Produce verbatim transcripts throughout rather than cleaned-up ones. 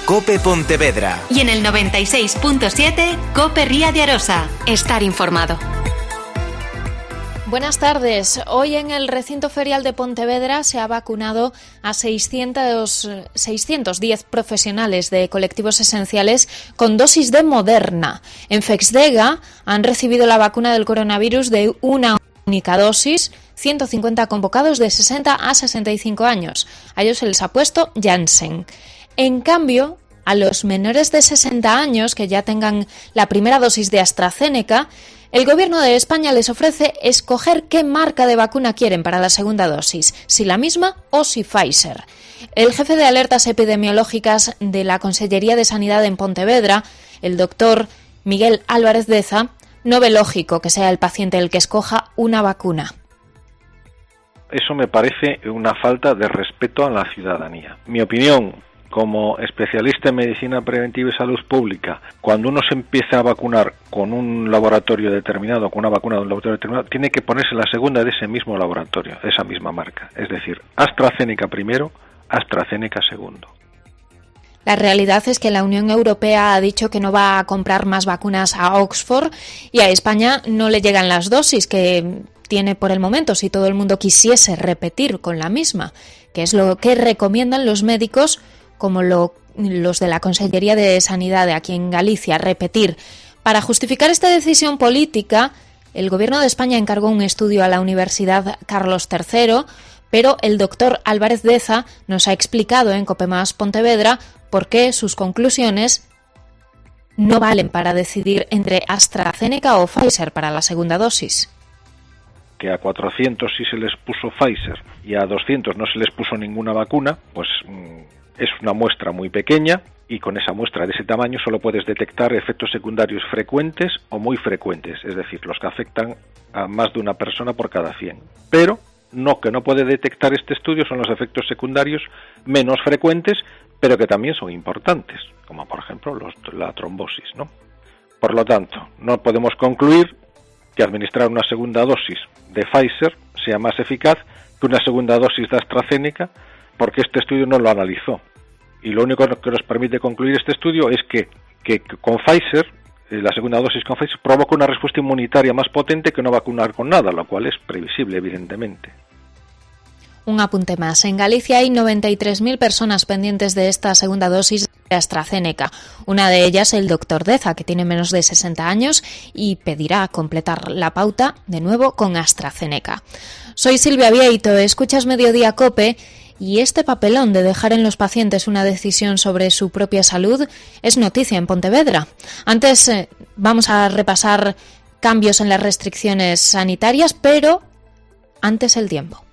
COPE Pontevedra. Y en el noventa y seis punto siete, COPE Ría de Arosa. Estar informado. Buenas tardes. Hoy en el recinto ferial de Pontevedra se ha vacunado a seiscientos, seiscientos diez profesionales de colectivos esenciales con dosis de Moderna. En Fexdega han recibido la vacuna del coronavirus de una única dosis, ciento cincuenta convocados de sesenta a sesenta y cinco años. A ellos se les ha puesto Janssen. En cambio, a los menores de sesenta años que ya tengan la primera dosis de AstraZeneca, el Gobierno de España les ofrece escoger qué marca de vacuna quieren para la segunda dosis, si la misma o si Pfizer. El jefe de alertas epidemiológicas de la Consellería de Sanidad en Pontevedra, el doctor Miguel Álvarez Deza, no ve lógico que sea el paciente el que escoja una vacuna. Eso me parece una falta de respeto a la ciudadanía. Mi opinión, como especialista en medicina preventiva y salud pública, cuando uno se empieza a vacunar con un laboratorio determinado, con una vacuna de un laboratorio determinado, tiene que ponerse la segunda de ese mismo laboratorio, de esa misma marca. Es decir, AstraZeneca primero, AstraZeneca segundo. La realidad es que la Unión Europea ha dicho que no va a comprar más vacunas a Oxford y a España no le llegan las dosis que tiene por el momento si todo el mundo quisiese repetir con la misma, que es lo que recomiendan los médicos como lo, los de la Consellería de Sanidad de aquí en Galicia, repetir. Para justificar esta decisión política, el Gobierno de España encargó un estudio a la Universidad Carlos tercero, pero el doctor Álvarez Deza nos ha explicado en COPEMAS Pontevedra por qué sus conclusiones no valen para decidir entre AstraZeneca o Pfizer para la segunda dosis. Que a cuatrocientos sí se les puso Pfizer y a doscientos no se les puso ninguna vacuna, pues es una muestra muy pequeña y con esa muestra de ese tamaño solo puedes detectar efectos secundarios frecuentes o muy frecuentes, es decir, los que afectan a más de una persona por cada cien. Pero no que no puede detectar este estudio son los efectos secundarios menos frecuentes, pero que también son importantes, como por ejemplo los, la trombosis, ¿no? Por lo tanto, no podemos concluir que administrar una segunda dosis de Pfizer sea más eficaz que una segunda dosis de AstraZeneca, porque este estudio no lo analizó. Y lo único que nos permite concluir este estudio es que, que con Pfizer, la segunda dosis con Pfizer, provoca una respuesta inmunitaria más potente que no vacunar con nada, lo cual es previsible, evidentemente. Un apunte más. En Galicia hay noventa y tres mil personas pendientes de esta segunda dosis de AstraZeneca. Una de ellas el doctor Deza, que tiene menos de sesenta años y pedirá completar la pauta de nuevo con AstraZeneca. Soy Silvia Vieito, escuchas Mediodía COPE. Y este papelón de dejar en los pacientes una decisión sobre su propia salud es noticia en Pontevedra. Antes eh, vamos a repasar cambios en las restricciones sanitarias, pero antes el tiempo.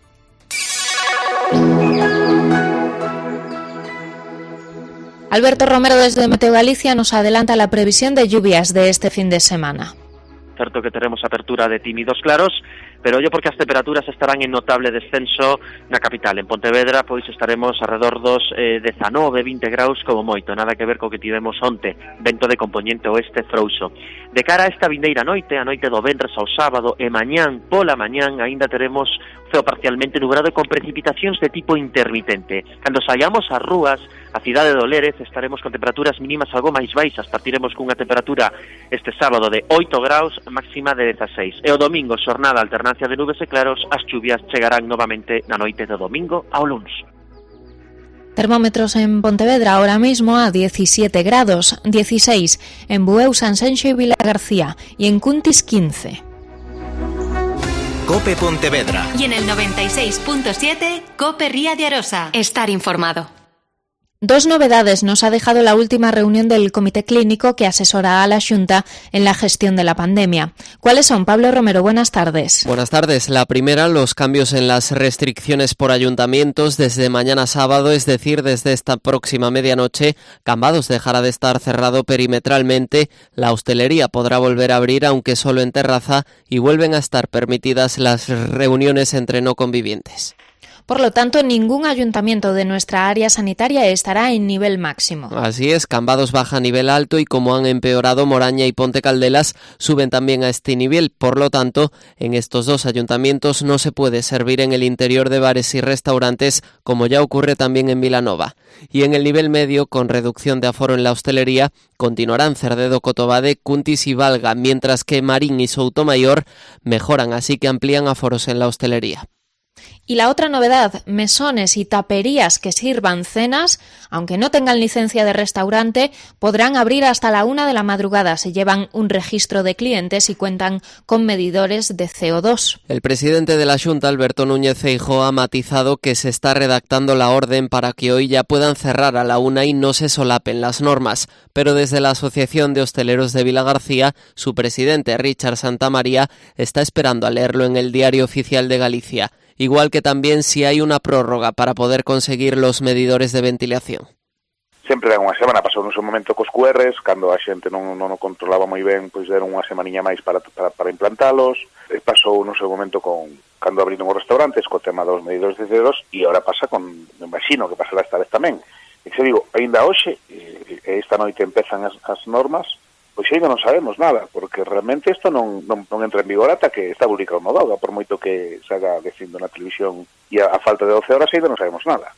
Alberto Romero desde Meteo Galicia nos adelanta la previsión de lluvias de este fin de semana. Certo que teremos apertura de tímidos claros, pero ollo porque as temperaturas estarán en notable descenso na capital. En Pontevedra, pois estaremos alrededor dos eh, dezanove, vinte graus como moito, nada que ver co que tivemos onte, vento de compoñente oeste frouxo. De cara a esta vindeira noite, a noite do venres ao sábado e mañán pola mañán, aínda teremos ceo parcialmente nublado e con precipitacións de tipo intermitente. Cando saiamos ás rúas, a cidade de Lérez, estaremos con temperaturas mínimas algo máis baixas, partiremos cunha temperatura este sábado de oito graus, máxima de dezaseis. E o domingo, xornada alternancia de nubes e claros, as chuvias chegarán novamente na noite do domingo ao luns. Termómetros en Pontevedra ahora mismo a diecisiete grados, dieciséis en Bueu, Sanxenxo y Vilagarcía y en Cuntis quince. COPE Pontevedra. Y en el noventa y seis punto siete, COPE Ría de Arosa. Estar informado. Dos novedades nos ha dejado la última reunión del Comité Clínico que asesora a la Xunta en la gestión de la pandemia. ¿Cuáles son? Pablo Romero, buenas tardes. Buenas tardes. La primera, los cambios en las restricciones por ayuntamientos desde mañana sábado, es decir, desde esta próxima medianoche. Cambados dejará de estar cerrado perimetralmente. La hostelería podrá volver a abrir, aunque solo en terraza, y vuelven a estar permitidas las reuniones entre no convivientes. Por lo tanto, ningún ayuntamiento de nuestra área sanitaria estará en nivel máximo. Así es, Cambados baja a nivel alto y como han empeorado, Moraña y Ponte Caldelas suben también a este nivel. Por lo tanto, en estos dos ayuntamientos no se puede servir en el interior de bares y restaurantes, como ya ocurre también en Vilanova. Y en el nivel medio, con reducción de aforo en la hostelería, continuarán Cerdedo, Cotobade, Cuntis y Valga, mientras que Marín y Soutomayor mejoran, así que amplían aforos en la hostelería. Y la otra novedad, mesones y taperías que sirvan cenas, aunque no tengan licencia de restaurante, podrán abrir hasta la una de la madrugada si llevan un registro de clientes y cuentan con medidores de C O dos. El presidente de la Xunta, Alberto Núñez Feijóo, ha matizado que se está redactando la orden para que hoy ya puedan cerrar a la una y no se solapen las normas. Pero desde la Asociación de Hosteleros de Vilagarcía, su presidente, Richard Santamaría, está esperando a leerlo en el Diario Oficial de Galicia. Igual que también si hay una prórroga para poder conseguir los medidores de ventilación. Sempre dan unha semana, pasou nun seu momento cos Q Rs, cando a xente non, non o controlaba moi ben, pois deron unha semaniña máis para, para, para implantalos, e pasou nun seu momento con cando abriron os restaurantes, co tema dos medidores de C O dos, e agora pasa con, me imagino que pasará esta vez tamén. E se digo, ainda hoxe, e esta noite empezan as, as normas, pois ainda non sabemos nada, porque realmente isto non, non, non entra en vigor ata que está publicado no D O G A, por moito que se haga dicindo na televisión, e a, a falta de doce horas ainda non sabemos nada.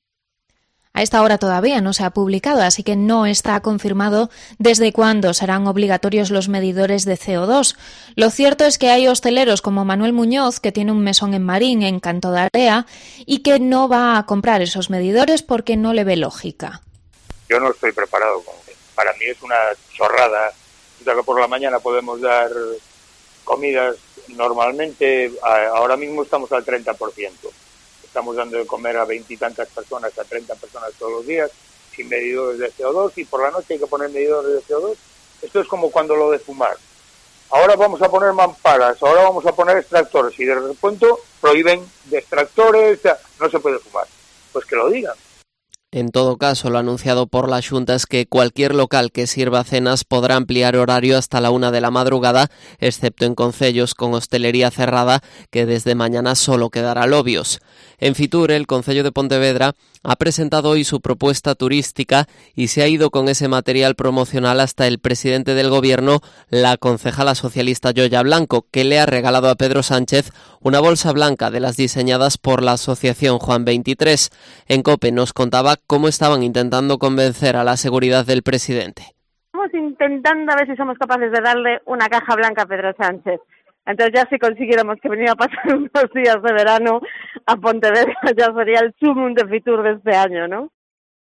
A esta hora todavía no se ha publicado, así que no está confirmado desde cuándo serán obligatorios los medidores de C O dos. Lo cierto es que hay hosteleros como Manuel Muñoz, que tiene un mesón en Marín, en Canto de Area, y que no va a comprar esos medidores porque no le ve lógica. Yo no estoy preparado con Para mí es una chorrada, ya que por la mañana podemos dar comidas normalmente, ahora mismo estamos al treinta por ciento. Estamos dando de comer a veintitantas personas, a treinta personas todos los días, sin medidores de C O dos, y por la noche hay que poner medidores de C O dos. Esto es como cuando lo de fumar. Ahora vamos a poner mamparas, ahora vamos a poner extractores, y de repente prohíben de extractores, no se puede fumar. Pues que lo digan. En todo caso, lo anunciado por la Xunta es que cualquier local que sirva cenas podrá ampliar horario hasta la una de la madrugada, excepto en concellos con hostelería cerrada, que desde mañana solo quedará lobios. En Fitur, el Concello de Pontevedra ha presentado hoy su propuesta turística y se ha ido con ese material promocional hasta el presidente del Gobierno, la concejala socialista Yoya Blanco, que le ha regalado a Pedro Sánchez una bolsa blanca de las diseñadas por la asociación Juan veintitrés. En COPE nos contaba cómo estaban intentando convencer a la seguridad del presidente. Estamos intentando a ver si somos capaces de darle una caja blanca a Pedro Sánchez. Entonces ya si consiguiéramos que viniera a pasar unos días de verano a Pontevedra, ya sería el sumum de Fitur de este año, ¿no?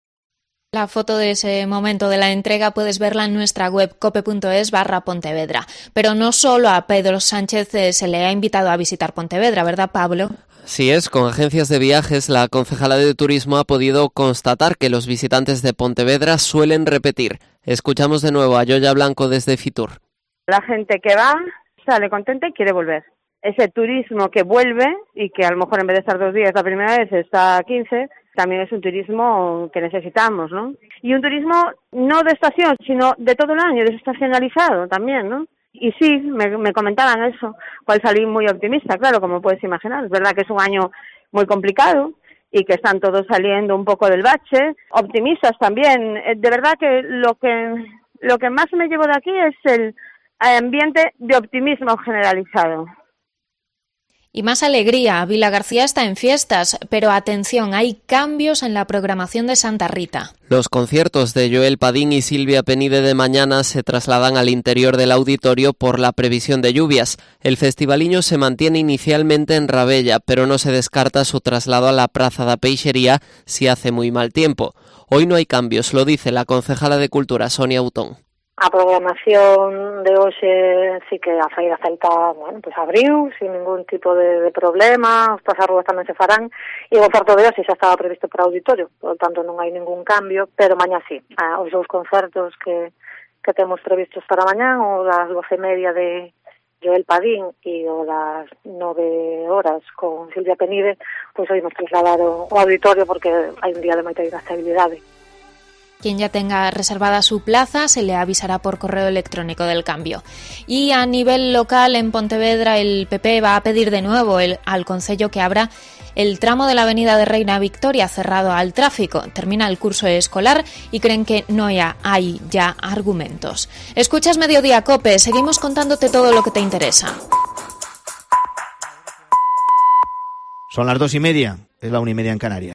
La foto de ese momento de la entrega puedes verla en nuestra web cope.es barra Pontevedra. Pero no solo a Pedro Sánchez se le ha invitado a visitar Pontevedra, ¿verdad, Pablo? Sí es, con agencias de viajes, la concejala de Turismo ha podido constatar que los visitantes de Pontevedra suelen repetir. Escuchamos de nuevo a Yoya Blanco desde Fitur. La gente que va sale contenta y quiere volver. Ese turismo que vuelve y que a lo mejor en vez de estar dos días la primera vez está quince, también es un turismo que necesitamos, ¿no? Y un turismo no de estación, sino de todo el año, desestacionalizado también, ¿no? Y sí, me, me comentaban eso, cual salí muy optimista, claro, como puedes imaginar. Es verdad que es un año muy complicado y que están todos saliendo un poco del bache. Optimistas también. De verdad que lo que, lo que más me llevo de aquí es el ambiente de optimismo generalizado. Y más alegría, Vilagarcía está en fiestas, pero atención, hay cambios en la programación de Santa Rita. Los conciertos de Joel Padín y Silvia Penide de mañana se trasladan al interior del auditorio por la previsión de lluvias. El festivaliño se mantiene inicialmente en Rabella, pero no se descarta su traslado a la Praza da Peixería si hace muy mal tiempo. Hoy no hay cambios, lo dice la concejala de Cultura, Sonia Utón. A programación de hoxe sí que a Feira Celta, bueno, pues abriu sin ningún tipo de, de problema, os pasarruas tamén se farán, e o concerto de hoxe xa estaba previsto para auditorio, por lo tanto non hai ningún cambio, pero mañá sí, ah, os dous concertos que, que temos previstos para mañá, o das doce e media de Joel Padín e o das nove horas con Silvia Penide, pois hoy nos trasladado ao auditorio porque hai un día de moita inestabilidade. Quien ya tenga reservada su plaza se le avisará por correo electrónico del cambio. Y a nivel local en Pontevedra el P P va a pedir de nuevo el, al Concello que abra el tramo de la avenida de Reina Victoria cerrado al tráfico. Termina el curso escolar y creen que no ya hay ya argumentos. Escuchas Mediodía Cope, seguimos contándote todo lo que te interesa. Son las dos y media, es la una y media en Canarias.